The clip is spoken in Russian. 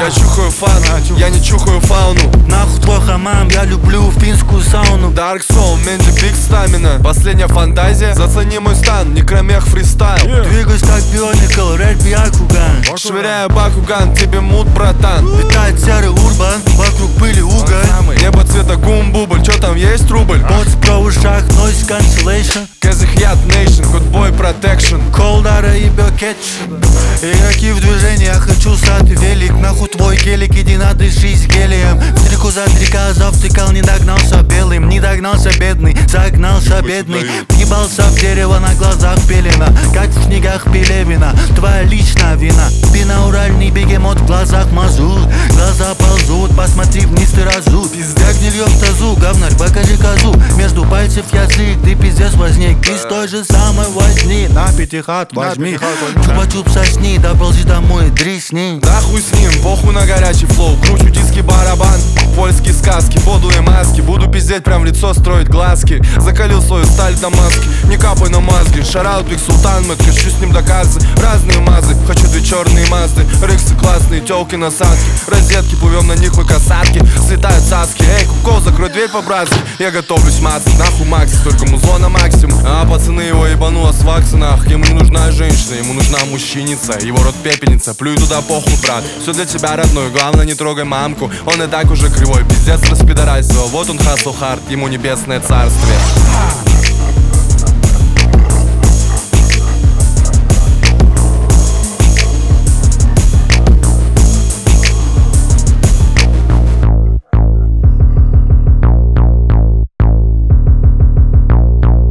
чухаю фан, я не чухаю фауну. Нахуй твой хамам, я люблю финскую сауну. Dark Soul, Менди Биг Стамина. Последняя фантазия, зацени мой стан, Некромех фристайл. Двигаюсь как Бионикл, рэп Бьякуган. Швыряю Бакуган, тебе мут, братан. Питает серый урбан, вокруг пыли уголь. Небо цвета гум-бубль, чё там есть рубль? Поц про ушах, noise cancellation. Казахьят Нейшн, Good Protection. Колдара и Бёкетч. Игроки в движении, я хочу сад и велик. Нахуй твой гелик, иди надышись гелием. Стрелку за 3К завтыкал, не догнался белым. Не догнался бедный, загнался бедный. Ебался в дерево, на глазах пелена. Как в снегах Пелевина, твоя личная вина. Бинауральный бегемот, в глазах мазут. Глаза ползут, посмотри вниз, ты разут. Пиздяк гнильё в тазу, говнарь, покажи козу. Между пальцев язык, ты пиздец возник. Из той же самой возни, на пятихат возьми. Чупа-чуп сосни, доползи домой, дресни. Нахуй с ним, похуй на горячий флоу. Кручу диски барабан, польские сказки. Подлые маски, буду пиздеть прям в лицо, строить глазки. Закалил свою сталь до маски, не капай на мозги. Шараут Биг Султан, мы хочу с ним доказы. Разные мазы, хочу две черные мазды. Рыксы классные, тёлки насадки. Розетки, плывем на них, мы касатки. Слетают цацки, эй, Куко, закрой дверь по-братски. Я готовлюсь мацать, нахуй Макси, только музло на максимум. А пацаны его ебануло с вакцинах. Ему не нужна женщина, ему нужна мужчиница. Его рот пепельница, плюй туда похуй, брат. Все для тебя, родной, главное не трогай мамку. Он и так уже кривой, пиздец распидорасил. Вот он хасл хард, ему небесное царствие.